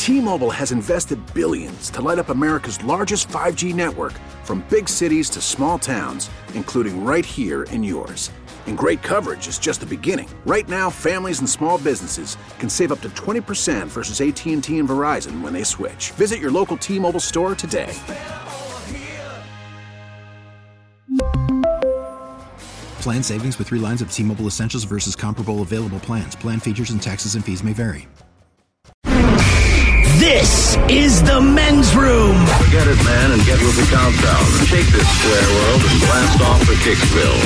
T-Mobile has invested billions to light up America's largest 5G network, from big cities to small towns, including right here in yours. And great coverage is just the beginning. Right now, families and small businesses can save up to 20% versus AT&T and Verizon when they switch. Visit your local T-Mobile store today. Plan savings with 3 lines of T-Mobile Essentials versus comparable available plans. Plan features and taxes and fees may vary. This is the men's room. Forget it, man, and get with the countdown. Shake this square world and blast off for Kicksville.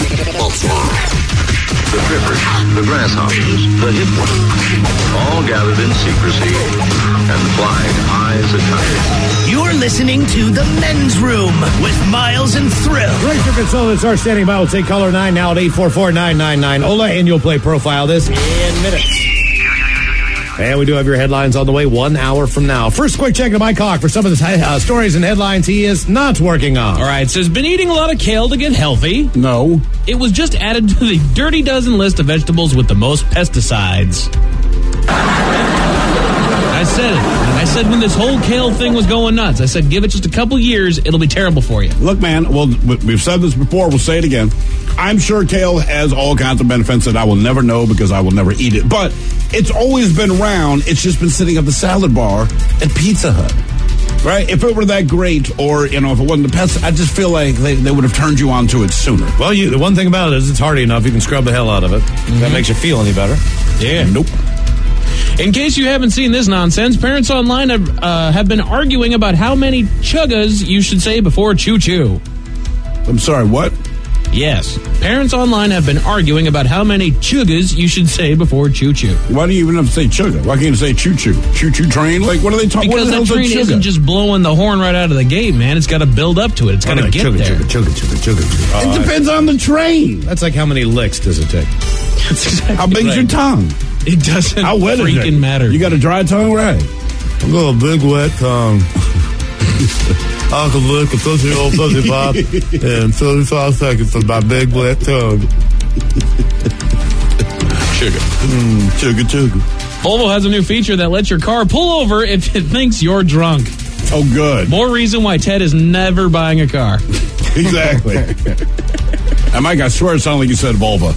The trippers, the grasshoppers, the hip ones, all gathered in secrecy and flying high as a kite. You're listening to the men's room with Miles and Thrill. Racer consultants are standing by. We'll take caller 9 now at 844-999. Ola, and you'll play Profile This in minutes. And we do have your headlines on the way 1 hour from now. First, quick check to Mike Hawk for some of the stories and headlines he is not working on. All right, so has been eating a lot of kale to get healthy. No. It was just added to the Dirty Dozen list of vegetables with the most pesticides. I said it. I said when this whole kale thing was going nuts, I said give it just a couple years, it'll be terrible for you. Look, man, well, we've said this before, we'll say it again. I'm sure kale has all kinds of benefits that I will never know because I will never eat it. But it's always been around. It's just been sitting at the salad bar at Pizza Hut. Right? If it were that great, or, if it wasn't the pest, I just feel like they would have turned you on to it sooner. Well, the one thing about it is it's hardy enough. You can scrub the hell out of it. Mm-hmm. That makes you feel any better. Yeah. Nope. In case you haven't seen this nonsense, parents online have been arguing about how many chuggas you should say before choo-choo. I'm sorry, what? Yes. Parents online have been arguing about how many chuggas you should say before choo-choo. Why do you even have to say chugga? Why can't you say choo-choo? Choo-choo train? Like, what are they talking about? Because that train isn't just blowing the horn right out of the gate, man. It's got to build up to it. It's got to get there. It depends on the train. That's like how many licks does it take? That's exactly how big's your tongue? It doesn't how wet freaking matter. You got a dry tongue, right? I've got a big wet tongue. I can lick a fuzzy old fuzzy pop in 35 seconds with my big wet tongue. Sugar. Volvo has a new feature that lets your car pull over if it thinks you're drunk. Oh, good. More reason why Ted is never buying a car. Exactly. And Mike, I swear it sounded like you said Volvo.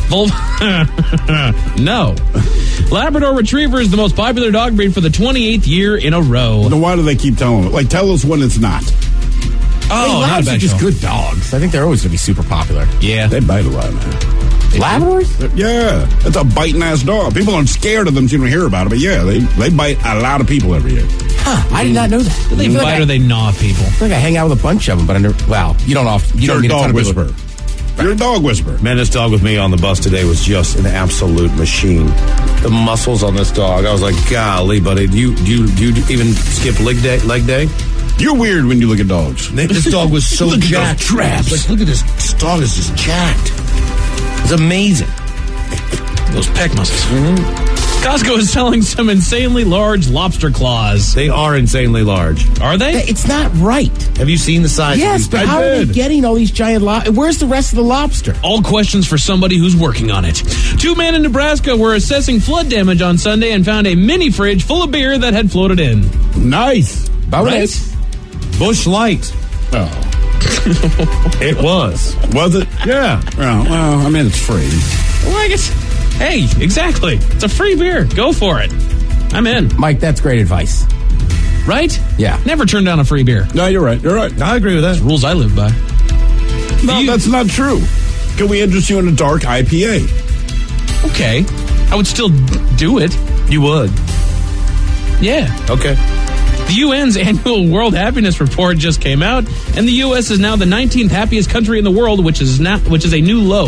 No. Labrador Retriever is the most popular dog breed for the 28th year in a row. Then why do they keep telling it? Like, tell us when it's not. Oh, Labs are just good dogs. I think they're always going to be super popular. Yeah. They bite a lot, man. Labradors? Yeah. That's a biting-ass dog. People aren't scared of them so you don't hear about it, but yeah, they bite a lot of people every year. Huh, I did not know that. They bite or they gnaw people. I feel like I hang out with a bunch of them, but you don't often. You don't meet a ton of people. You're a dog whisperer. Man, this dog with me on the bus today was just an absolute machine. The muscles on this dog, I was like, golly, buddy, do you even skip leg day? You're weird when you look at dogs. This dog was so look jacked. At those traps. Like, look at this. This dog is just jacked. It's amazing. Those pec muscles. Mm-hmm. Costco is selling some insanely large lobster claws. They are insanely large. Are they? It's not right. Have you seen the size? Yes, but how are they getting all these giant lobsters? Where's the rest of the lobster? All questions for somebody who's working on it. 2 men in Nebraska were assessing flood damage on Sunday and found a mini fridge full of beer that had floated in. Nice. Right? Busch Light. Oh. It was. Was it? Yeah. Oh, well, I mean, it's free. Well, I guess. Hey, exactly. It's a free beer. Go for it. I'm in. Mike, that's great advice. Right? Yeah. Never turn down a free beer. No, you're right. You're right. I agree with that. That's rules I live by. No, that's not true. Can we interest you in a dark IPA? Okay. I would still do it. You would? Yeah. Okay. The UN's annual World Happiness Report just came out, and the U.S. is now the 19th happiest country in the world, which is a new low.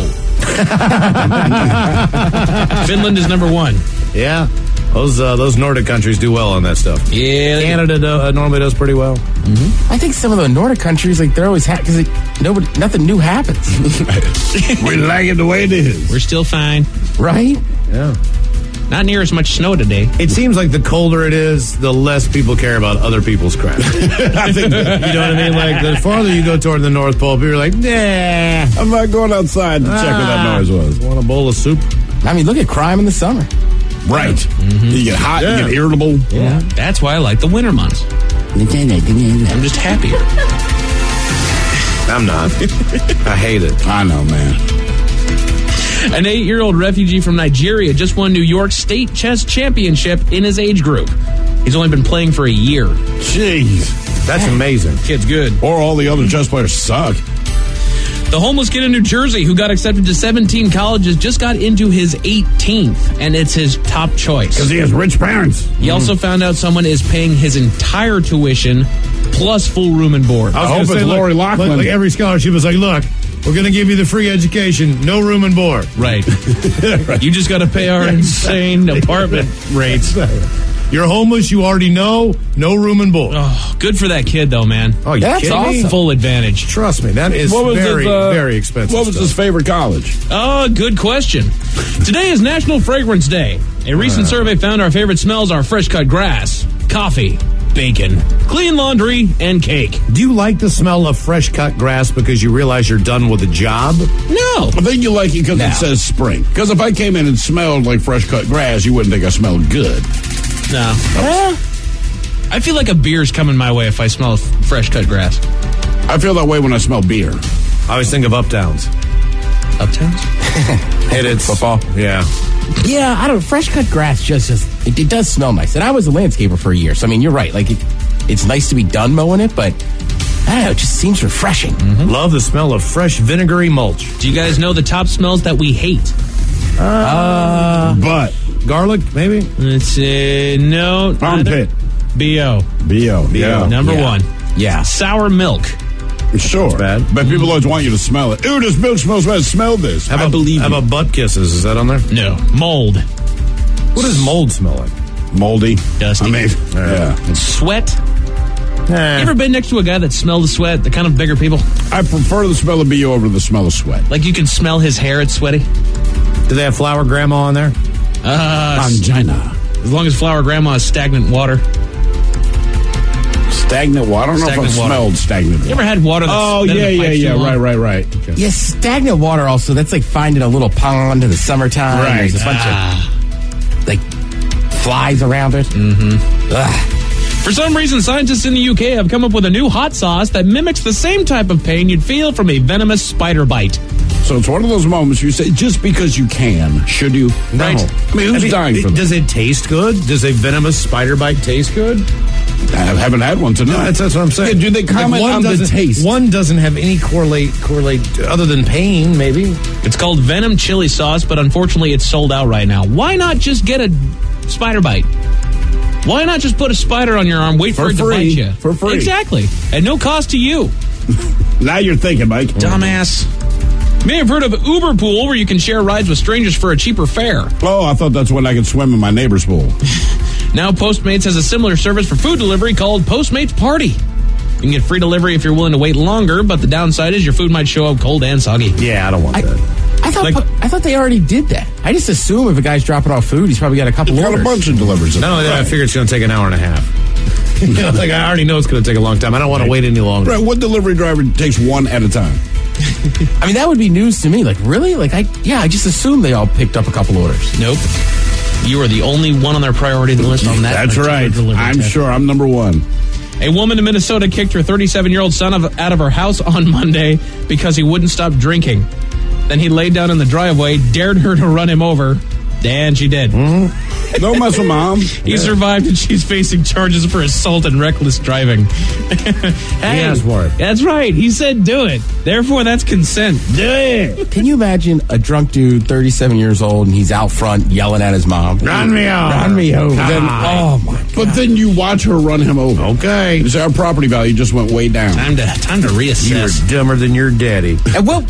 Finland is number 1. Yeah. Those Nordic countries do well on that stuff. Yeah. Canada normally does pretty well. Mm-hmm. I think some of the Nordic countries, like, they're always happy because nothing new happens. We like it the way it is. We're still fine. Right? Yeah. Not near as much snow today. It seems like the colder it is, the less people care about other people's crap. I think that, you know what I mean? Like, the farther you go toward the North Pole, people are like, nah. I'm not going outside to check what that noise was. Want a bowl of soup? I mean, look at crime in the summer. Right. Mm-hmm. You get hot, you get irritable. Yeah. That's why I like the winter months. I'm just happier. I'm not. I hate it. I know, man. An 8-year-old refugee from Nigeria just won New York State Chess Championship in his age group. He's only been playing for a year. Jeez. That's amazing. Kid's good. Or all the other chess players suck. The homeless kid in New Jersey who got accepted to 17 colleges just got into his 18th, and it's his top choice. Because he has rich parents. He also found out someone is paying his entire tuition plus full room and board. I hope it's Lori Loughlin. Like every scholarship is like, look, we're going to give you the free education, no room and board. Right. You just got to pay our insane apartment rates. You're homeless, you already know, no room and board. Oh, good for that kid, though, man. Oh, you kidding me? Full advantage. Trust me, that is very expensive. What was his favorite college? Oh, good question. Today is National Fragrance Day. A recent survey found our favorite smells are fresh-cut grass, coffee, bacon, clean laundry, and cake. Do you like the smell of fresh-cut grass because you realize you're done with a job? No. I think you like it because it says spring. Because if I came in and smelled like fresh-cut grass, you wouldn't think I smelled good. No. I feel like a beer's coming my way if I smell fresh-cut grass. I feel that way when I smell beer. I always think of Uptowns. Uptowns? And it's football. Yeah. Yeah, I don't. Fresh cut grass it does smell nice. And I was a landscaper for a year, so I mean, you're right. Like it's nice to be done mowing it, but I don't know. It just seems refreshing. Mm-hmm. Love the smell of fresh vinegary mulch. Do you guys know the top smells that we hate? But garlic, maybe. Let's no. Armpit. B.O. Yeah. Number one. Yeah. Sour milk. Sure. Bad. But people always want you to smell it. Ooh, this milk smells bad. Smell this. How about butt kisses? Is that on there? No. Mold. What does mold smell like? Moldy. Dusty. I mean, yeah. Sweat. You ever been next to a guy that smelled the sweat? The kind of bigger people? I prefer the smell of BO over the smell of sweat. Like you can smell his hair, it's sweaty? Do they have Flower Grandma on there? Angina. As long as Flower Grandma is stagnant water. Stagnant water? I don't know if I've smelled stagnant water. You ever had water that's Right. Okay. Yeah, stagnant water also, that's like finding a little pond in the summertime. Right. There's a bunch of, like, flies around it. Mm-hmm. For some reason, scientists in the UK have come up with a new hot sauce that mimics the same type of pain you'd feel from a venomous spider bite. So it's one of those moments you say, just because you can, should you? Right. I mean, who's dying for that? Does it taste good? Does a venomous spider bite taste good? I haven't had one tonight. No, that's what I'm saying. Yeah, do they comment on the taste? One doesn't have any correlate other than pain, maybe. It's called Venom Chili Sauce, but unfortunately it's sold out right now. Why not just get a spider bite? Why not just put a spider on your arm, wait for it to bite you? For free. Exactly. At no cost to you. Now you're thinking, Mike. Dumbass. You may have heard of Uber Pool, where you can share rides with strangers for a cheaper fare. Oh, I thought that's when I could swim in my neighbor's pool. Now Postmates has a similar service for food delivery called Postmates Party. You can get free delivery if you're willing to wait longer, but the downside is your food might show up cold and soggy. Yeah, I don't want that. I thought they already did that. I just assume if a guy's dropping off food, he's probably got a couple Got orders. a bunch of deliveries. Not only that, I figure it's going to take an hour and a half. Like I already know it's going to take a long time. I don't want to wait any longer. Right, what delivery driver takes one at a time? I mean, that would be news to me. Like, really? Like, I just assumed they all picked up a couple orders. Nope. You are the only one on their priority list on that. That's right. I'm sure I'm number one. A woman in Minnesota kicked her 37-year-old son out of her house on Monday because he wouldn't stop drinking. Then he laid down in the driveway, dared her to run him over, and she did. Don't mess with Mom. He survived, and she's facing charges for assault and reckless driving. Hey, He asked for it. That's right. He said do it. Therefore, that's consent. Do it. Can you imagine a drunk dude, 37 years old, and he's out front yelling at his mom? Run me over. Run me over. Then, Oh, my God. But then you watch her run him over. Okay. You say our property value just went way down. Time to reassess. You're dumber than your daddy. And well,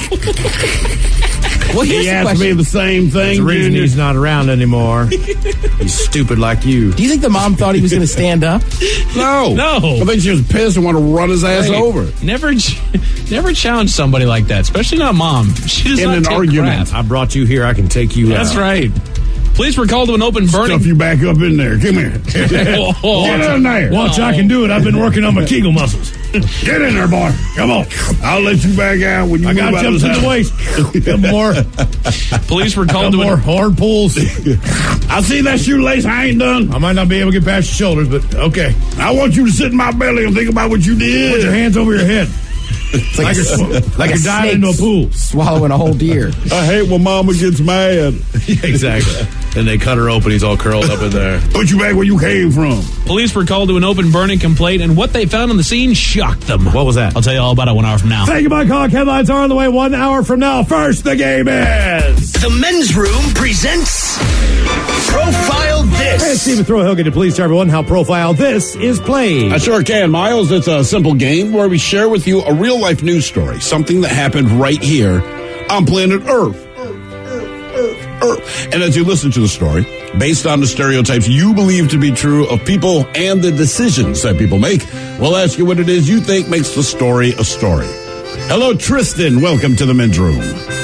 here's He the asked question. me the same thing. The reason Junior. he's not around anymore. He's stupid like you. Do you think the mom thought he was going to stand up? No. I think she was pissed and wanted to run his ass over. Never challenge somebody like that, especially not Mom. She does In not an take argument. crap. I brought you here. I can take you That's out. right. Police were called to an open burning. Stuff you back up in there. Come here. Get in there. Watch, I can do it. I've been working on my Kegel muscles. Get in there, boy. Come on. I'll let you back out when you I got jumped in the waist. Come more. Police were called to more hard pulls. I see that shoelace. I ain't done. I might not be able to get past your shoulders, but okay. I want you to sit in my belly and think about what you did. Put your hands over your head. It's like you're diving into a pool. Swallowing a whole deer. I hate when Mama gets mad. Exactly. And they cut her open. He's all curled up in there. Put you back where you came from. Police were called to an open burning complaint, and what they found on the scene shocked them. What was that? I'll tell you all about it 1 hour from now. Thank you, Mike Hawk. Headlines are on the way 1 hour from now. First, the game is... The Men's Room presents Profile This. Hey, Stephen Throwhill, can you please tell everyone how Profile This is played? I sure can, Miles. It's a simple game where we share with you a real-life news story, something that happened right here on planet Earth. And as you listen to the story, based on the stereotypes you believe to be true of people and the decisions that people make, we'll ask you what it is you think makes the story a story. Hello, Tristan. Welcome to the Men's Room.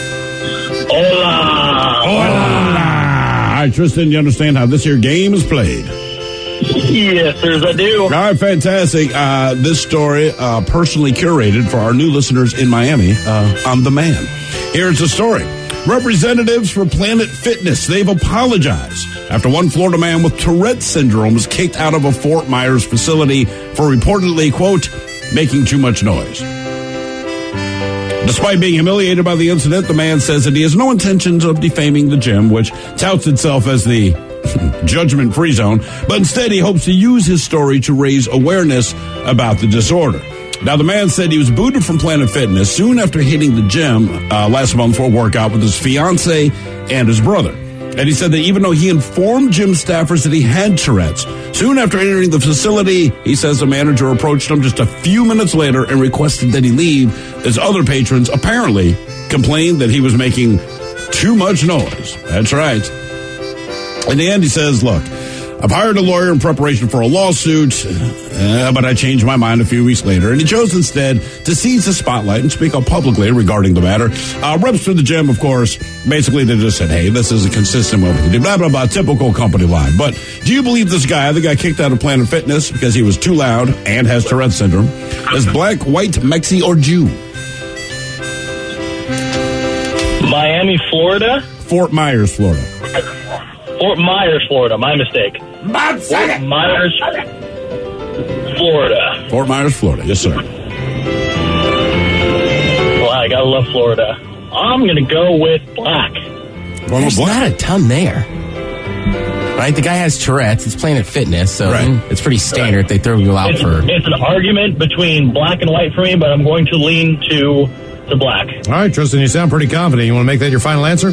Hola. Hola. All right, Tristan, you understand how this here game is played? Yes, sirs, I do. All right, fantastic. This story personally curated for our new listeners in Miami. I'm the man. Here's the story. Representatives for Planet Fitness, they've apologized after one Florida man with Tourette's syndrome was kicked out of a Fort Myers facility for reportedly, quote, making too much noise. Despite being humiliated by the incident, the man says that he has no intentions of defaming the gym, which touts itself as the judgment-free zone, but instead he hopes to use his story to raise awareness about the disorder. Now, the man said he was booted from Planet Fitness soon after hitting the gym last month for a workout with his fiance and his brother. And he said that even though he informed gym staffers that he had Tourette's, soon after entering the facility, he says the manager approached him just a few minutes later and requested that he leave, as other patrons apparently complained that he was making too much noise. That's right. In the end, he says, look, I've hired a lawyer in preparation for a lawsuit, but I changed my mind a few weeks later, and he chose instead to seize the spotlight and speak up publicly regarding the matter. Reps for the gym, of course, basically they just said, hey, this isn't consistent with what we do, blah, blah, blah, typical company line. But do you believe this guy, the guy kicked out of Planet Fitness because he was too loud and has Tourette's syndrome, is black, white, Mexi, or Jew? Miami, Florida? Fort Myers, Florida. Fort Myers, Florida. My mistake. Fort Myers, Florida. Fort Myers, Florida. Yes, sir. Well, I gotta love Florida. I'm gonna go with black. There's not a ton there. Right? The guy has Tourette's. He's Planet Fitness, so it's pretty standard. They throw you out for... It's an argument between black and white for me, but I'm going to lean to black. All right, Tristan, you sound pretty confident. You want to make that your final answer?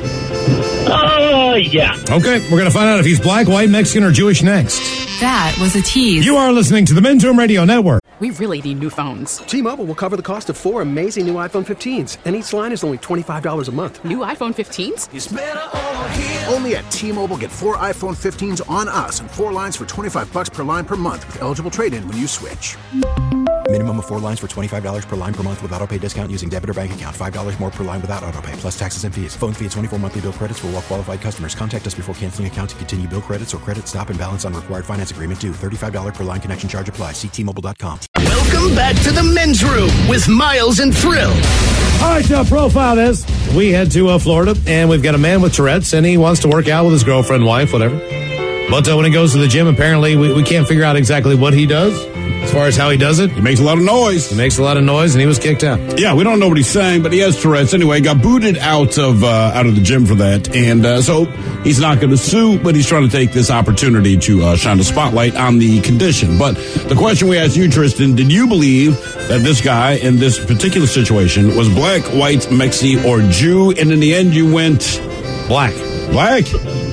Yeah. Okay, we're going to find out if he's black, white, Mexican, or Jewish next. That was a tease. You are listening to the Men's Room Radio Network. We really need new phones. T-Mobile will cover the cost of 4 amazing new iPhone 15s, and each line is only $25 a month. New iPhone 15s? It's better over here. Only at T-Mobile, get 4 iPhone 15s on us and 4 lines for $25 per line per month with eligible trade-in when you switch. Minimum of 4 lines for $25 per line per month with autopay discount using debit or bank account. $5 more per line without autopay, plus taxes and fees. Phone fee at 24 monthly bill credits for well-qualified customers. Contact us before canceling account to continue bill credits or credit stop and balance on required finance agreement due. $35 per line connection charge applies. See T-Mobile.com. Welcome back to the Men's Room with Miles and Thrill. All right, Profile This. We head to Florida, and we've got a man with Tourette's, and he wants to work out with his girlfriend, wife, whatever. But when he goes to the gym, apparently we can't figure out exactly what he does as far as how he does it. He makes a lot of noise. He makes a lot of noise, and he was kicked out. Yeah, we don't know what he's saying, but he has Tourette's anyway. Got booted out of the gym for that, and so he's not going to sue, but he's trying to take this opportunity to shine the spotlight on the condition. But the question we asked you, Tristan, did you believe that this guy in this particular situation was black, white, Mexi, or Jew? And in the end, you went black. Black?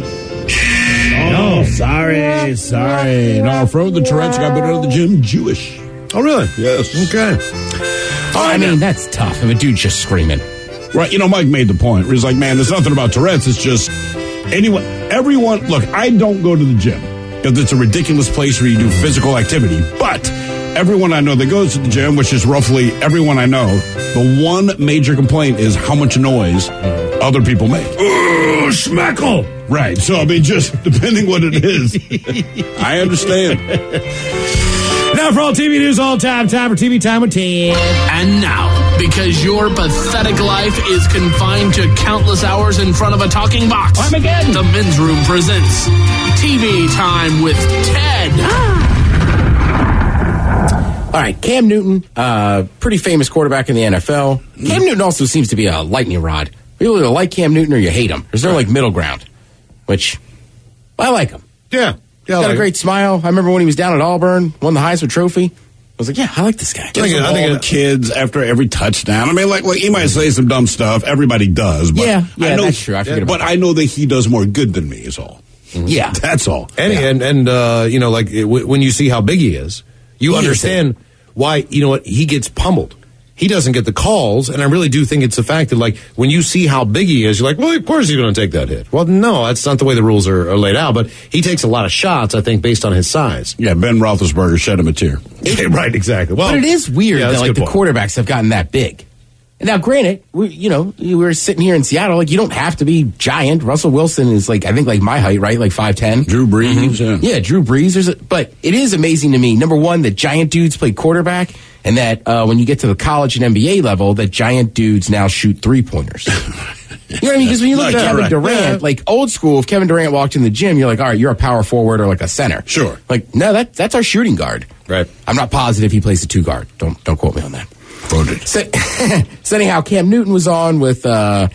Oh, sorry. No, our friend with the Tourette's got booted out of the gym, Jewish. Oh, really? Yes. Okay. I mean, that's tough. If a dude's just screaming. Right. Mike made the point where he's like, man, there's nothing about Tourette's. It's just everyone. Look, I don't go to the gym because it's a ridiculous place where you do physical activity. But everyone I know that goes to the gym, which is roughly everyone I know, the one major complaint is how much noise other people make. Schmeckle. Right. So, I mean, just depending what it is. I understand. Now for all TV news all time for TV Time with Ted. And now, because your pathetic life is confined to countless hours in front of a talking box, Armageddon. The Men's Room presents TV Time with Ted. All right, Cam Newton, pretty famous quarterback in the NFL. Cam Newton also seems to be a lightning rod. You either like Cam Newton or you hate him. There's no middle ground, which I like him. Yeah. He's got a great smile. I remember when he was down at Auburn, won the Heisman Trophy. I was like, yeah, I like this guy. I think kids after every touchdown. I mean, like he might say some dumb stuff. Everybody does. But yeah, I know, that's true. I forget about but I know that he does more good than me is all. Mm-hmm. Yeah. That's all. And when you see how big he is, you understand why, he gets pummeled. He doesn't get the calls, and I really do think it's the fact that, like, when you see how big he is, you're like, well, of course he's going to take that hit. Well, no, that's not the way the rules are laid out, but he takes a lot of shots, I think, based on his size. Yeah, Ben Roethlisberger shed him a tear. Right, exactly. Well, but it is weird that, like, the quarterbacks have gotten that big. Now, granted, we're sitting here in Seattle, like, you don't have to be giant. Russell Wilson is, like, I think, like, my height, right? Like, 5'10". Drew Brees. Mm-hmm. Yeah, Drew Brees. But it is amazing to me, number one, that giant dudes play quarterback, and that when you get to the college and NBA level, that giant dudes now shoot three-pointers. You know what I mean? Because when you look at Kevin Durant, like, old school, if Kevin Durant walked in the gym, you're like, all right, you're a power forward or, like, a center. Sure. Like, no, that's our shooting guard. Right. I'm not positive he plays a two-guard. Don't quote me on that. Quoted. So anyhow, Cam Newton was on with James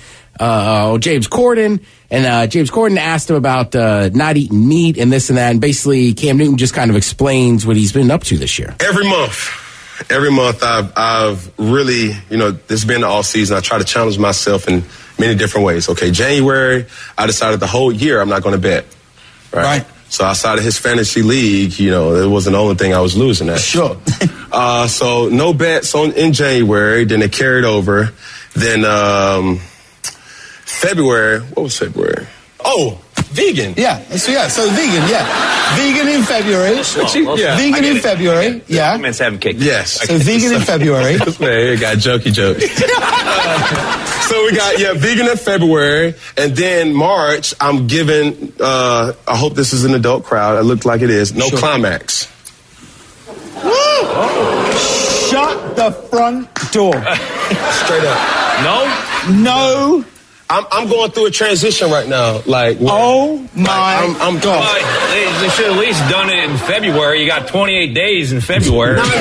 Corden, and James Corden asked him about not eating meat and this and that, and basically Cam Newton just kind of explains what he's been up to this year. Every month I've really, this has been the off season. I try to challenge myself in many different ways. Okay, January, I decided the whole year I'm not going to bet. Right. So outside of his fantasy league, it wasn't the only thing I was losing at. Sure. So no bets in January. Then it carried over. Then February. What was February? Oh, vegan. Yeah. So vegan. Yeah. Vegan in February. Vegan in February. Yeah. Compliments haven't kicked. Yes. So vegan in February. Man, you got jokey jokes. So we got, vegan in February. And then March, I'm giving, I hope this is an adult crowd. It looked like it is. No climax. Oh. Shut the front door. Straight up. No? I'm going through a transition right now. Like, oh my I'm God. They should have at least done it in February. You got 28 days in February. All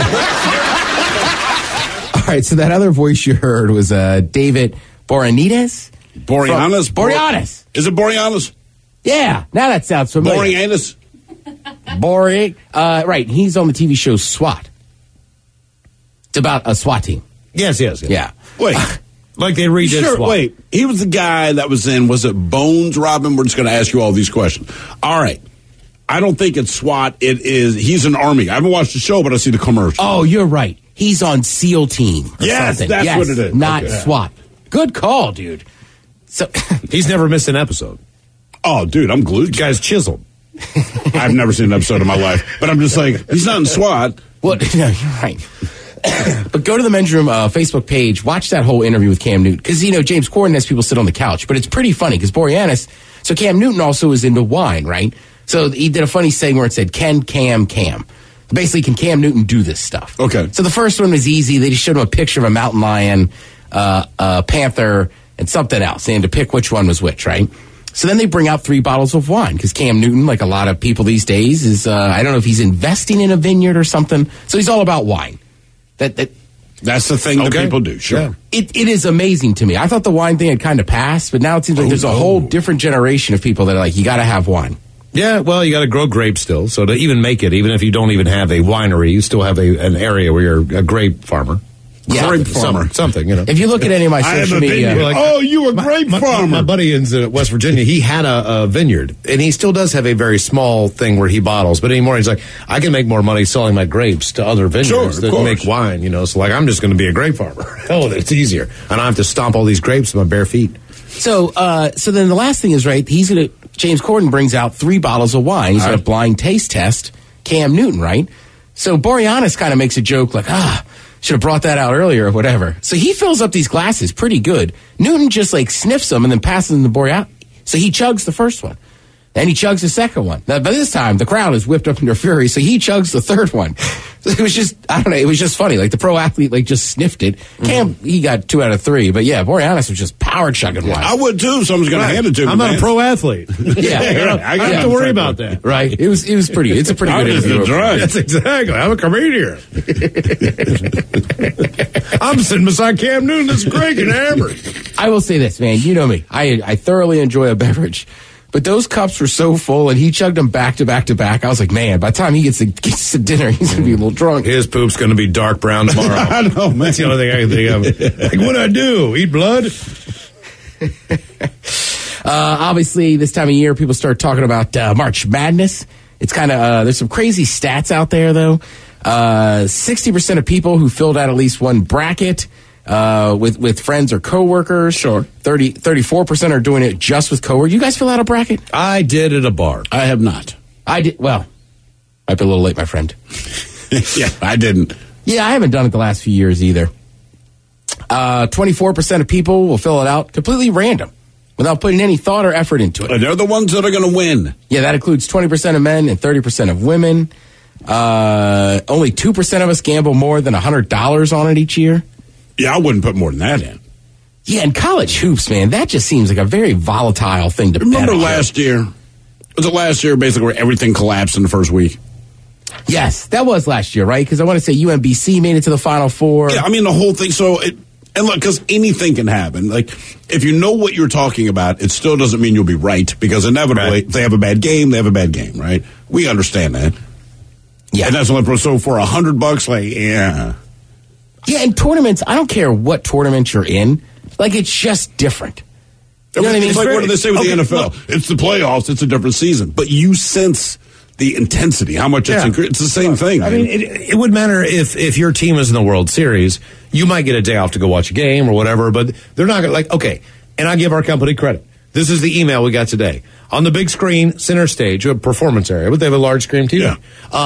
right, so that other voice you heard was David Boreanaz. Boreanaz. Is it Boreanaz? Yeah, now that sounds familiar. Boreanaz. Right, he's on the TV show SWAT. It's about a SWAT team. Yes. Yeah. Wait. Like they redid SWAT. Wait, he was the guy that was in, was it Bones, Robin? We're just going to ask you all these questions. All right. I don't think it's SWAT. He's an Army. I haven't watched the show, but I see the commercial. Oh, you're right. He's on SEAL Team. Yes, something. That's what it is. Not SWAT. Good call, dude. So he's never missed an episode. Oh, dude, I'm glued. The guy's chiseled. I've never seen an episode in my life, but I'm just like, he's not in SWAT. Well, no, you're right. But go to the Men's Room Facebook page, watch that whole interview with Cam Newton. Because, James Corden has people sit on the couch. But it's pretty funny because Boreanaz, so Cam Newton also is into wine, right? So he did a funny saying where it said, Cam. Basically, can Cam Newton do this stuff? Okay. So the first one was easy. They just showed him a picture of a mountain lion, a panther, and something else. They had to pick which one was which, right? So then they bring out 3 bottles of wine because Cam Newton, like a lot of people these days, is, I don't know if he's investing in a vineyard or something. So he's all about wine. That's the thing that people do, sure. Yeah. It is amazing to me. I thought the wine thing had kind of passed, but now it seems like there's a whole different generation of people that are like, you got to have wine. Yeah, well, you got to grow grapes still. So to even make it, even if you don't even have a winery, you still have an area where you're a grape farmer. Yeah, grape farmer. Something, If you look at any of my social media. Like, you a grape farmer. My buddy in West Virginia, he had a vineyard, and he still does have a very small thing where he bottles. But anymore, he's like, I can make more money selling my grapes to other vineyards that make wine, So, like, I'm just going to be a grape farmer. Hell, it's easier. And I have to stomp all these grapes with my bare feet. So then the last thing is, right, James Corden brings out 3 bottles of wine. He's got a blind taste test. Cam Newton, right? So Boreanaz kind of makes a joke like, should have brought that out earlier or whatever. So he fills up these glasses pretty good. Newton just like sniffs them and then passes them to Boreanaz. So he chugs the first one. And he chugs the second one. Now, by this time, the crowd is whipped up into a fury, so he chugs the third one. It was just, I don't know, it was just funny. Like, the pro athlete, like, just sniffed it. Cam, he got 2 out of 3. But, yeah, Boreanaz was just power chugging wise. I would, too. Someone's going to hand it to me. I'm not a pro athlete. Yeah. I don't have to worry about that. Right. It's a pretty good interview. That's exactly. I'm a comedian. I'm sitting beside Cam Newton. This is Greg and Amber. I will say this, man. You know me. I thoroughly enjoy a beverage. But those cups were so full, and he chugged them back to back to back. I was like, man, by the time he gets to dinner, he's going to be a little drunk. His poop's going to be dark brown tomorrow. I know, man. That's the only thing I can think of. Like, what'd I do? Eat blood? Obviously, this time of year, people start talking about March Madness. It's kind of, there's some crazy stats out there, though. 60% of people who filled out at least one bracket with friends or coworkers. Sure. 34% are doing it just with coworkers. You guys fill out a bracket? I did at a bar. I have not. I did. Well, might be a little late, my friend. Yeah, I didn't. Yeah, I haven't done it the last few years either. 24% of people will fill it out completely random, without putting any thought or effort into it. And they're the ones that are going to win. Yeah, that includes 20% of men and 30% of women. Only 2% of us gamble more than $100 on it each year. Yeah, I wouldn't put more than that in. Yeah, and college hoops, man, that just seems like a very volatile thing to bet on. Remember last year? Was it last year, basically, where everything collapsed in the first week? Yes, that was last year, right? Because I want to say UMBC made it to the Final Four. Yeah, I mean, the whole thing. And look, because anything can happen. Like, if you know what you're talking about, it still doesn't mean you'll be right. Because inevitably, if they have a bad game, they have a bad game, right? We understand that. Yeah. And that's only so for $100, like, yeah. Yeah, and tournaments, I don't care what tournament you're in. Like, it's just different. You know what I mean? It's like, what do they say with the NFL? Look, it's the playoffs. It's a different season. But you sense the intensity, how much it's increased. It's the same thing. I mean, it would matter if your team is in the World Series. You might get a day off to go watch a game or whatever, but they're not going to, like, okay, and I give our company credit. This is the email we got today. On the big screen, center stage, a performance area, but they have a large screen TV.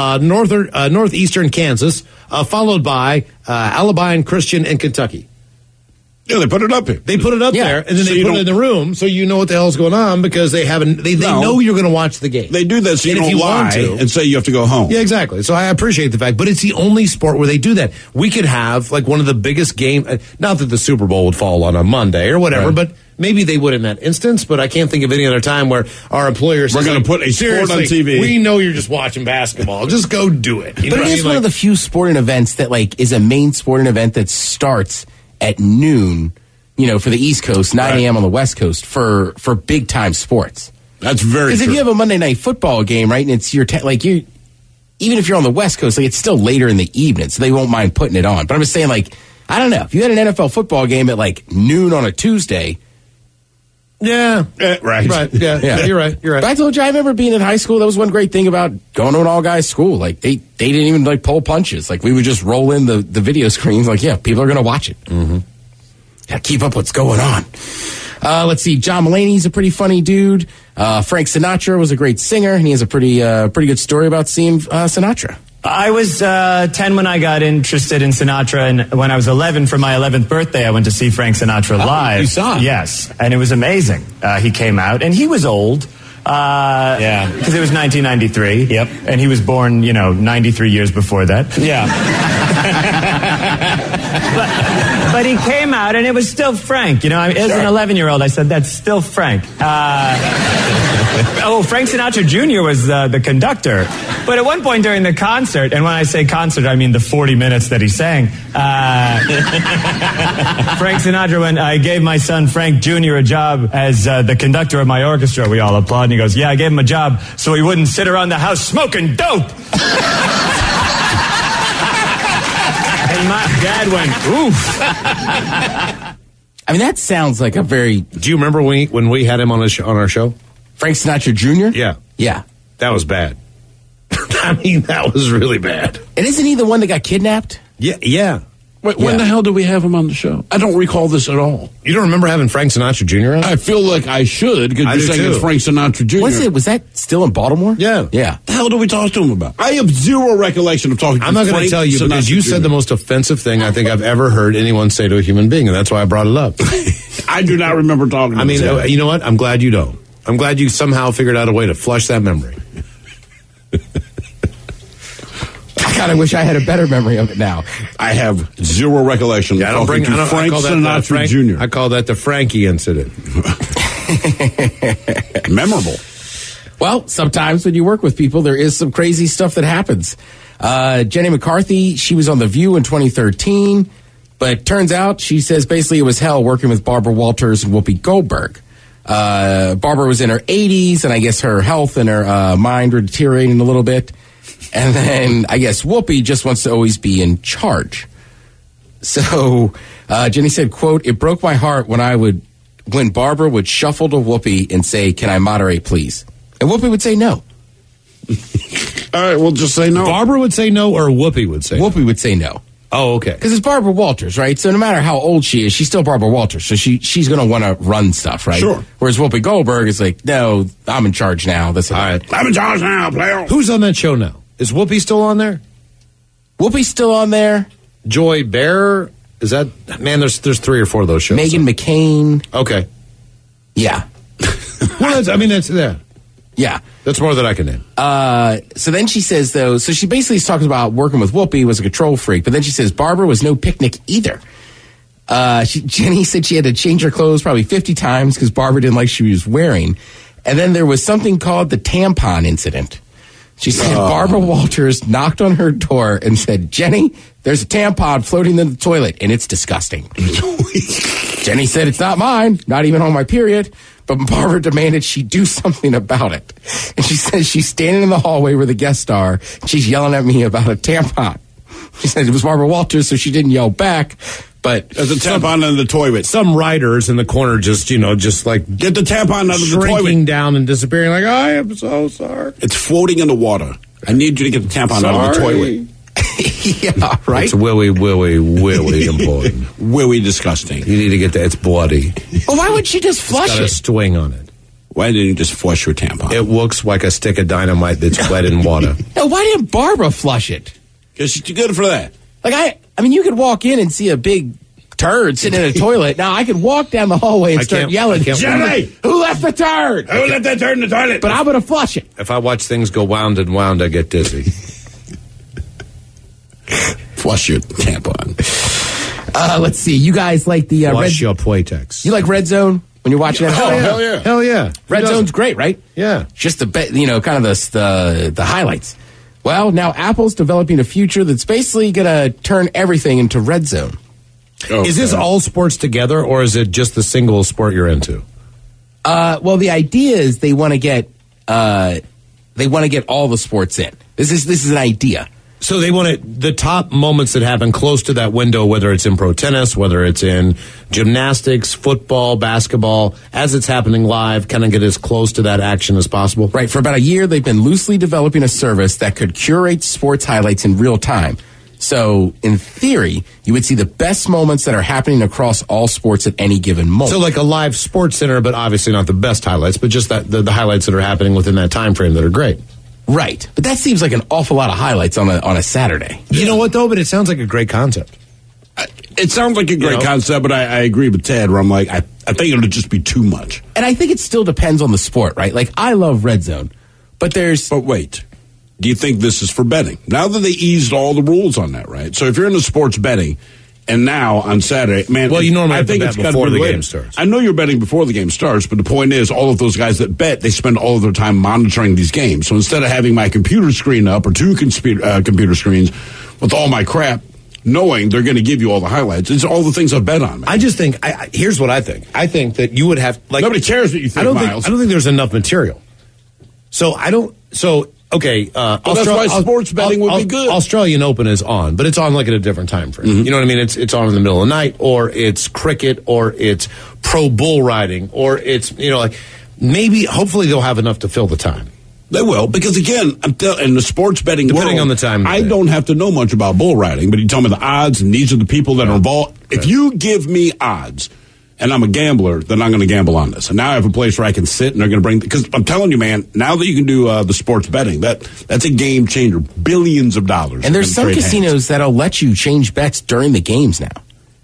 Yeah. Northeastern Kansas, followed by Alabama, Christian, and Kentucky. Yeah, they put it up here. They put it up there, and then so they put it in the room, so you know what the hell's going on because they haven't. They know you're going to watch the game. They do that so you don't lie and say you have to go home. Yeah, exactly. So I appreciate the fact, but it's the only sport where they do that. We could have like one of the biggest game. Not that the Super Bowl would fall on a Monday or whatever, but maybe they would in that instance. But I can't think of any other time where our employers we're going to put a sport on TV. We know you're just watching basketball. Just go do it. But it is one of the few sporting events that like is a main sporting event that starts at noon. You know, for the East Coast, 9 a.m. on the West Coast for big time sports. That's very true. Because if you have a Monday night football game, right, and it's your even if you're on the West Coast, like it's still later in the evening, so they won't mind putting it on. But I'm just saying, like, I don't know, if you had an NFL football game at like noon on a Tuesday. Yeah, right. Yeah, you're right. But I told you, I remember being in high school. That was one great thing about going to an all guys school. Like they didn't even like pull punches. Like we would just roll in the video screens. Like people are going to watch it. Mm-hmm. Gotta keep up what's going on. Let's see. John Mulaney's a pretty funny dude. Frank Sinatra was a great singer, and he has a pretty good story about seeing Sinatra. I was 10 when I got interested in Sinatra, and when I was 11, for my 11th birthday, I went to see Frank Sinatra live. You saw him? Yes, and it was amazing. He came out, and he was old. Because it was 1993. Yep. And he was born, 93 years before that. Yeah. But he came out, and it was still Frank. As an 11-year-old, I said, that's still Frank. Frank Sinatra Jr. was the conductor. But at one point during the concert, and when I say concert, I mean the 40 minutes that he sang, Frank Sinatra, when I gave my son Frank Jr. a job as the conductor of my orchestra, we all applaud, and he goes, yeah, I gave him a job so he wouldn't sit around the house smoking dope. And my dad went, oof. I mean, that sounds like a very... Do you remember when we had him on our show? Frank Sinatra Jr.? Yeah. Yeah. That was bad. I mean, that was really bad. And isn't he the one that got kidnapped? Yeah. Wait, when the hell did we have him on the show? I don't recall this at all. You don't remember having Frank Sinatra Jr. on? I feel like I should, because you're saying it's Frank Sinatra Jr. Was that still in Baltimore? Yeah. Yeah. The hell did we talk to him about? I have zero recollection of talking to him. I'm not going to tell you because you said the most offensive thing I think I've ever heard anyone say to a human being, and that's why I brought it up. I do not remember talking to him. I mean, you know what? I'm glad you don't. I'm glad you somehow figured out a way to flush that memory. I kind of wish I had a better memory of it now. I have zero recollection. Yeah, I Frank Sinatra Jr. I call that the Frankie incident. Memorable. Well, sometimes when you work with people, there is some crazy stuff that happens. Jenny McCarthy, she was on The View in 2013, but turns out, she says, basically it was hell working with Barbara Walters and Whoopi Goldberg. Barbara was in her 80s, and I guess her health and her mind were deteriorating a little bit. And then I guess Whoopi just wants to always be in charge. So Jenny said, quote, "It broke my heart when Barbara would shuffle to Whoopi and say, 'Can I moderate, please?' And Whoopi would say no." All right, well, just say no. Barbara would say no, or Whoopi would say Whoopi would say no. Oh, okay. Because it's Barbara Walters, right? So no matter how old she is, she's still Barbara Walters. So she's going to want to run stuff, right? Sure. Whereas Whoopi Goldberg is like, "No, I'm in charge now." That's all right. I'm in charge now, player. Who's on that show now? Is Whoopi still on there? Whoopi's still on there. Joy Behar? Is that... Man, there's 3 or 4 of those shows. Meghan McCain. Okay. Yeah. Well, that's yeah. Yeah. That's more than I can name. So then she says, though, so she basically talks about working with Whoopi, was a control freak, but then she says Barbara was no picnic either. Jenny said she had to change her clothes probably 50 times because Barbara didn't like what she was wearing. And then there was something called the tampon incident. She said Barbara Walters knocked on her door and said, "Jenny, there's a tampon floating in the toilet, and it's disgusting." Jenny said, "It's not mine, not even on my period." But Barbara demanded she do something about it. And she says she's standing in the hallway where the guests are. And she's yelling at me about a tampon. She said it was Barbara Walters, so she didn't yell back. But there's a tampon in the toilet. Some writers in the corner just like get the tampon out of the toilet, shrinking down and disappearing. Like, I am so sorry. It's floating in the water. I need you to get the tampon out of the toilet. Yeah, right. It's willy important. Willy disgusting. You need to get that. It's bloody. Well, why would she just flush it's got it? a swing on it. Why didn't you just flush your tampon? It looks like a stick of dynamite that's wet in water. No, why didn't Barbara flush it? Because she's too good for that. Like I mean, you could walk in and see a big turd sitting in a toilet. Now I could walk down the hallway and start yelling, "Jenny, who left the turd? Who left that turd in the toilet?" But I'm going to flush it. If I watch things go wound and wound, I get dizzy. Flush your tampon. Let's see. You guys like the Flush your Playtex. You like Red Zone when you're watching it? Hell yeah. Hell yeah. Red Zone's great, right? Yeah. Just kind of the highlights. Well, now Apple's developing a future that's basically going to turn everything into Red Zone. Okay. Is this all sports together, or is it just the single sport you're into? Well, the idea is they want to get all the sports in. This is an idea. So they want the top moments that happen close to that window, whether it's in pro tennis, whether it's in gymnastics, football, basketball, as it's happening live, kind of get as close to that action as possible. Right. For about a year, they've been loosely developing a service that could curate sports highlights in real time. So, in theory, you would see the best moments that are happening across all sports at any given moment. So, like a live sports center, but obviously not the best highlights, but just the highlights that are happening within that time frame that are great. Right. But that seems like an awful lot of highlights on a Saturday. You know what, though? But it sounds like a great concept. It sounds like a great concept, but I agree with Ted, where I'm like, I think it'll just be too much. And I think it still depends on the sport, right? Like, I love Red Zone, but wait. Do you think this is for betting? Now that they eased all the rules on that, right? So if you're into sports betting, and now on Saturday, man, well, you normally I think it's got to be the later. Game starts. I know you're betting before the game starts, but the point is, all of those guys that bet, they spend all of their time monitoring these games. So instead of having my computer screen up or two computer screens with all my crap, knowing they're going to give you all the highlights, it's all the things I bet on. Man. I just think here's what I think. I think that you would have nobody cares what you think. Miles. I don't think there's enough material. Okay, that's why sports betting would be good. Australian Open is on, but it's on like at a different time frame. Mm-hmm. You know what I mean? It's on in the middle of the night, or it's cricket, or it's pro bull riding, or it's maybe hopefully they'll have enough to fill the time. They will, because again, in the sports betting depending world, on the time, I don't have to know much about bull riding, but you tell me the odds, and these are the people that are involved. Okay. If you give me odds, and I'm a gambler, then I'm going to gamble on this. And now I have a place where I can sit, and they're going to bring, because I'm telling you, man, now that you can do the sports betting, that's a game changer. Billions of dollars. And there's some casinos that'll let you change bets during the games now.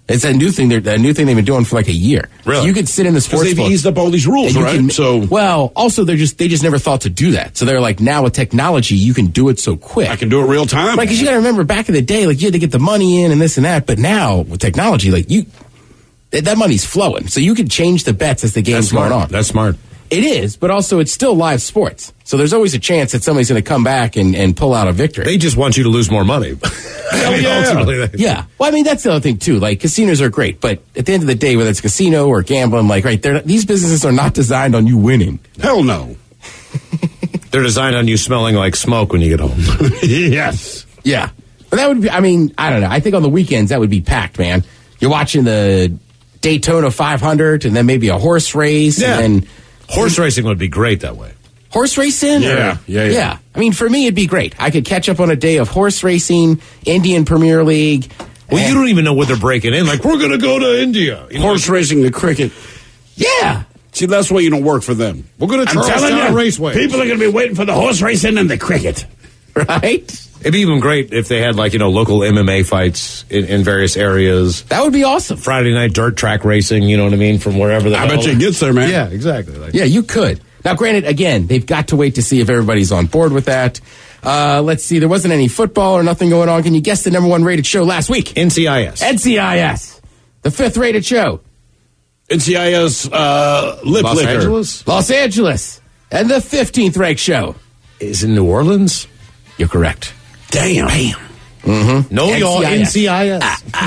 It's a new thing. A new thing they've been doing for like a year. Really? So you could sit in the sports they've book. eased up all these rules, right? Well, also they just never thought to do that. So they're like, now with technology, you can do it so quick. I can do it real time. Right, because you got to remember back in the day, like you had to get the money in and this and that. But now with technology, like that money's flowing. So you can change the bets as the game's going on. That's smart. It is, but also it's still live sports. So there's always a chance that somebody's going to come back and pull out a victory. They just want you to lose more money. Yeah. Well, I mean, that's the other thing, too. Like, casinos are great, but at the end of the day, whether it's casino or gambling, like, right, these businesses are not designed on you winning. Hell no. They're designed on you smelling like smoke when you get home. Yes. Yeah. But that would be, I mean, I don't know. I think on the weekends, that would be packed, man. You're watching the Daytona 500 and then maybe a horse race. Yeah. And then horse racing would be great that way. Horse racing? Yeah. I mean, for me, it'd be great. I could catch up on a day of horse racing, Indian Premier League. Well, you don't even know what they're breaking in. Like, we're going to go to India. Horse racing, the cricket. Yeah. See, that's why you don't work for them. We're going to Charlestown Raceway. People are going to be waiting for the horse racing and the cricket. Right? It'd be even great if they had, like, local MMA fights in various areas. That would be awesome. Friday night dirt track racing, you know what I mean, from wherever the I bet you it gets there, man. Yeah, exactly. Yeah, you could. Now, granted, again, they've got to wait to see if everybody's on board with that. Let's see. There wasn't any football or nothing going on. Can you guess the number one rated show last week? NCIS. NCIS. The 5th rated show. NCIS Lip Los Liquor. Angeles? Los Angeles. And the 15th ranked show. Is in New Orleans? You're correct. Damn. Mm-hmm. No, y'all, NCIS.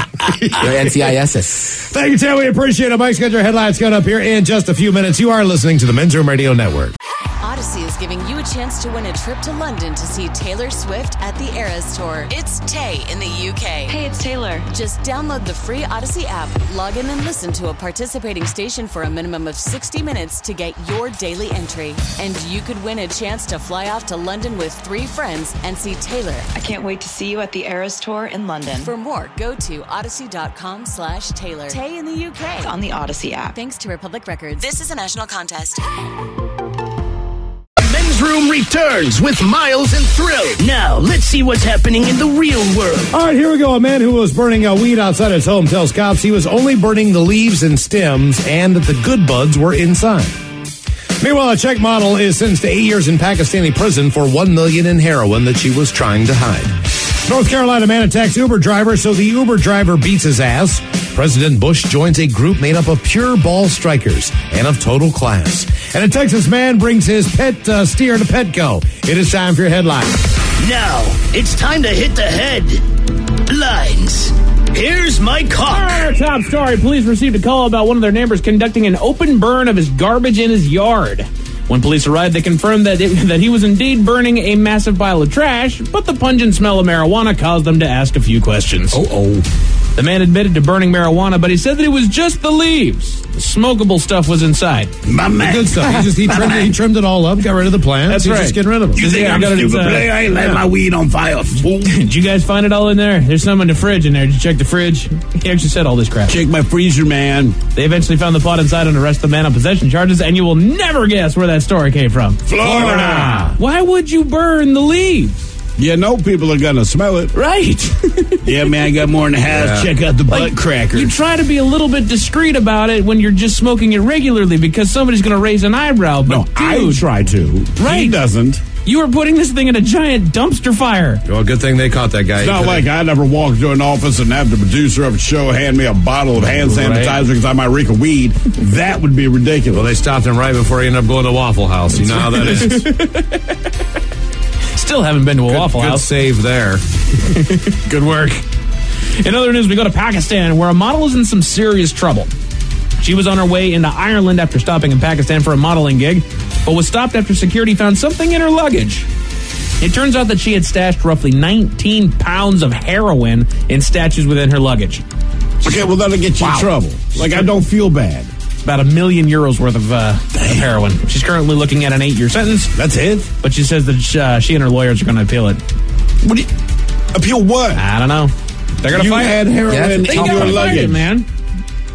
NCIS. Thank you, Tim. We appreciate it. Mike's got your headlines coming up here in just a few minutes. You are listening to the Men's Room Radio Network. Odyssey is giving you a chance to win a trip to London to see Taylor Swift at the Eras Tour. It's Tay in the UK. Hey, it's Taylor. Just download the free Odyssey app, log in and listen to a participating station for a minimum of 60 minutes to get your daily entry. And you could win a chance to fly off to London with 3 friends and see Taylor. I can't wait to see you at the Eras Tour in London. For more, go to odyssey.com/Taylor. Tay in the UK. It's on the Odyssey app. Thanks to Republic Records. This is a national contest. Men's Room returns with Miles and Thrill. Now, let's see what's happening in the real world. All right, here we go. A man who was burning weed outside his home tells cops he was only burning the leaves and stems and that the good buds were inside. Meanwhile, a Czech model is sentenced to 8 years in Pakistani prison for $1 million in heroin that she was trying to hide. North Carolina man attacks Uber driver, so the Uber driver beats his ass. President Bush joins a group made up of pure ball strikers and of total class. And a Texas man brings his pet steer to Petco. It is time for your headlines. Now, it's time to hit the headlines. Here's my cock. Our top story. Police received a call about one of their neighbors conducting an open burn of his garbage in his yard. When police arrived, they confirmed that he was indeed burning a massive pile of trash, but the pungent smell of marijuana caused them to ask a few questions. The man admitted to burning marijuana, but he said that it was just the leaves. The smokable stuff was inside. My man. The good stuff. He trimmed it all up, got rid of the plants. That's He's right. just getting rid of them. You think I'm stupid play? I ain't light my weed on fire, fool. Did you guys find it all in there? There's some in the fridge in there. Did you check the fridge? He actually said all this crap. Check my freezer, man. They eventually found the pot inside and arrested the man on possession charges, and you will never guess where that story came from. Florida. Why would you burn the leaves? You know people are going to smell it. Right. Yeah, man, I got more in the house. Yeah. Check out the butt crackers. You try to be a little bit discreet about it when you're just smoking it regularly because somebody's going to raise an eyebrow. But no, dude, I try to. Right. He doesn't. You were putting this thing in a giant dumpster fire. Well, good thing they caught that guy. It's not like I never walk into an office and have the producer of a show hand me a bottle of hand sanitizer because I might reek of weed. That would be ridiculous. Well, they stopped him right before he ended up going to Waffle House. You know how that is. Still haven't been to a Waffle House. Good save there. Good work. In other news, we go to Pakistan, where a model is in some serious trouble. She was on her way into Ireland after stopping in Pakistan for a modeling gig, but was stopped after security found something in her luggage. It turns out that she had stashed roughly 19 pounds of heroin in stashes within her luggage. Okay, well, that'll get you in trouble. Like, I don't feel bad. About €1 million worth of heroin. She's currently looking at an 8-year sentence. That's it? But she says that she and her lawyers are going to appeal it. What do you, appeal what? I don't know. They're going to fight it. You had heroin in your luggage. Man.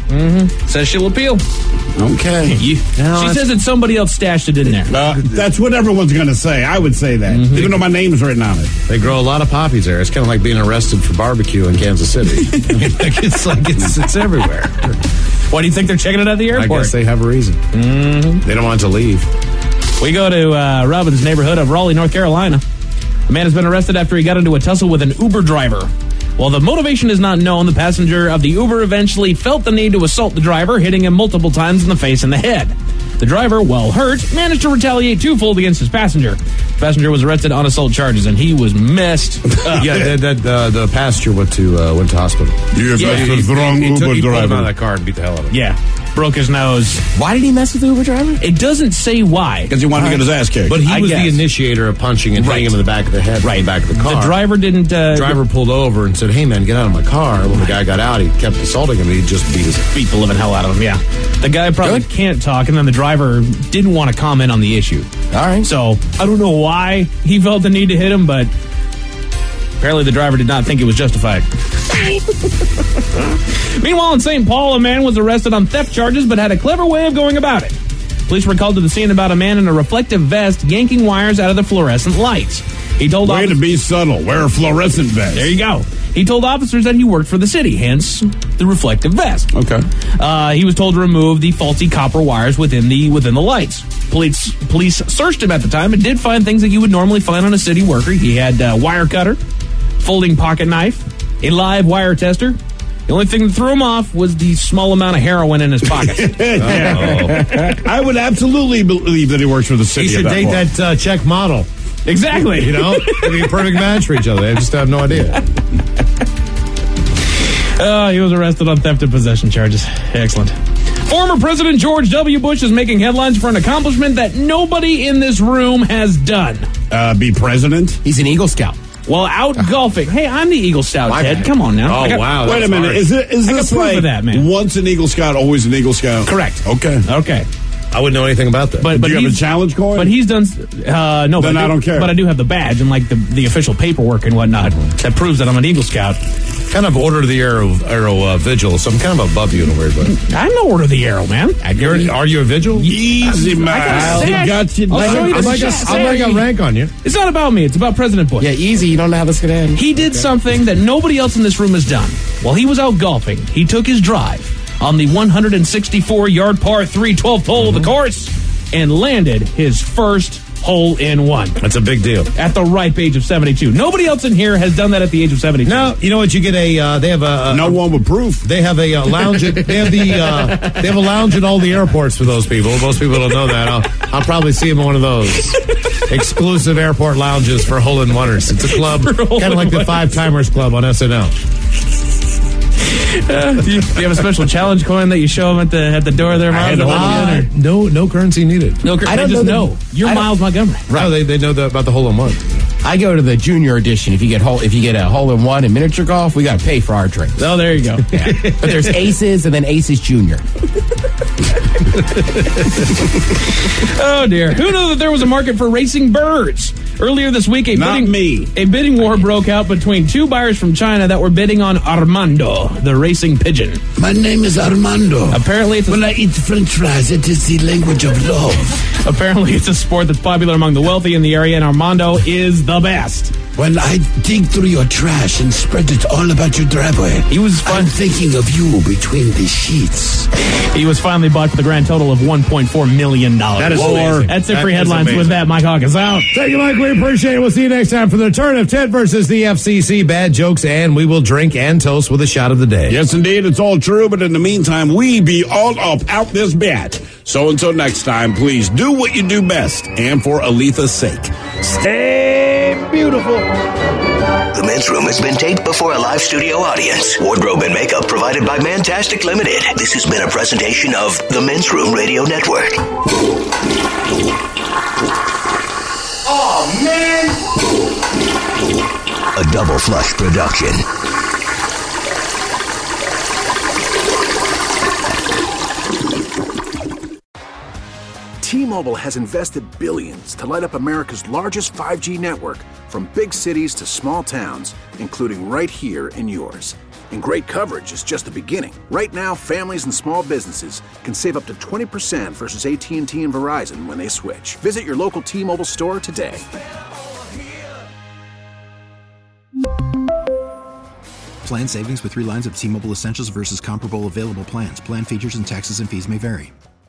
Says she'll appeal. Okay. She says that somebody else stashed it in there. That's what everyone's going to say. I would say that, even though my name's written on it. They grow a lot of poppies there. It's kind of like being arrested for barbecue in Kansas City. I mean, it's everywhere. Why do you think they're checking it at the airport? I guess they have a reason. They don't want it to leave. We go to Robin's neighborhood of Raleigh, North Carolina. A man has been arrested after he got into a tussle with an Uber driver. While the motivation is not known, the passenger of the Uber eventually felt the need to assault the driver, hitting him multiple times in the face and the head. The driver, while hurt, managed to retaliate twofold against his passenger. The passenger was arrested on assault charges, and he was messed up. Yeah, the passenger went to hospital. You messed with the wrong Uber driver. He pulled him out of that car and beat the hell out of him. Yeah. Broke his nose. Why did he mess with the Uber driver? It doesn't say why. Because he wanted to get his ass kicked. But he was the initiator of punching and hitting him in the back of the head, in the back of the car. The driver didn't... The driver pulled over and said, "Hey, man, get out of my car." When the guy got out, he kept assaulting him, and he just beat the living hell out of him, yeah. The guy probably can't talk, and then the driver didn't want to comment on the issue. All right. So, I don't know why he felt the need to hit him, but apparently the driver did not think it was justified. Meanwhile, in St. Paul, a man was arrested on theft charges but had a clever way of going about it. Police were called to the scene about a man in a reflective vest yanking wires out of the fluorescent lights. He told Way to be subtle. Wear a fluorescent vest. There you go. He told officers that he worked for the city, hence the reflective vest. Okay. He was told to remove the faulty copper wires within the lights. Police searched him at the time and did find things that you would normally find on a city worker. He had a wire cutter, folding pocket knife, a live wire tester. The only thing that threw him off was the small amount of heroin in his pocket. I would absolutely believe that he works for the city. He should date that Czech model. Exactly. You know, it'd be a perfect match for each other. They just have no idea. He was arrested on theft and possession charges. Excellent. Former President George W. Bush is making headlines for an accomplishment that nobody in this room has done. Be president? He's an Eagle Scout. Well, out golfing. Hey, I'm the Eagle Scout, Ted. Come on now. Oh, wow. Wait a minute. Is this like that, man. Once an Eagle Scout, always an Eagle Scout? Correct. Okay. I wouldn't know anything about that. But do you have a challenge coin? But he's done... no, then I don't care. But I do have the badge and like the official paperwork and whatnot that proves that I'm an Eagle Scout. Kind of Order of the Arrow Vigil, so I'm kind of above you in a weird way. I'm no Order of the Arrow, man. Are you a Vigil? Easy, man. He got you. I'm like a rank on you. It's not about me. It's about President Bush. Yeah, easy. You don't know how this could end. He did something that nobody else in this room has done. While he was out golfing, he took his drive on the 164-yard par 3 12th hole of the course and landed his first hole-in-one. That's a big deal. At the ripe age of 72. Nobody else in here has done that at the age of 72. No, you know what? You get they have a no one with proof. They have a lounge. They have a lounge at all the airports for those people. Most people don't know that. I'll probably see them in one of those exclusive airport lounges for hole-in-oneers. It's a club, kind of like the Five Timers Club on SNL. Do you have a special challenge coin that you show them at the door there, Miles? No currency needed. No, I don't know. You're Miles Montgomery. Right. No, they know about the hole-in-one. I go to the junior edition. If you get a hole-in-one in miniature golf, we got to pay for our drinks. Oh, there you go. Yeah. But there's Aces and then Aces Junior. Oh, dear. Who knew that there was a market for racing birds? Earlier this week, a bidding war broke out between two buyers from China that were bidding on Armando, the racing pigeon. My name is Armando. Apparently, when I eat French fries, it is the language of love. Apparently, it's a sport that's popular among the wealthy in the area, and Armando is the best. When I dig through your trash and spread it all about your driveway, I'm thinking of you between the sheets. He was finally bought for the grand total of $1.4 million. That is amazing. That's it for headlines. With that, Mike Hawkins out. Thank you, Mike. We appreciate it. We'll see you next time for the return of Ted versus the FCC. Bad jokes, and we will drink and toast with a shot of the day. Yes, indeed. It's all true, but in the meantime, we be all up out this bat. So until next time, please do what you do best. And for Aletha's sake, stay beautiful. The Men's Room has been taped before a live studio audience. Wardrobe and makeup provided by Mantastic Limited. This has been a presentation of the Men's Room Radio Network. Oh, man! A Double Flush production. T-Mobile has invested billions to light up America's largest 5G network, from big cities to small towns, including right here in yours. And great coverage is just the beginning. Right now, families and small businesses can save up to 20% versus AT&T and Verizon when they switch. Visit your local T-Mobile store today. Plan savings with 3 lines of T-Mobile Essentials versus comparable available plans. Plan features and taxes and fees may vary.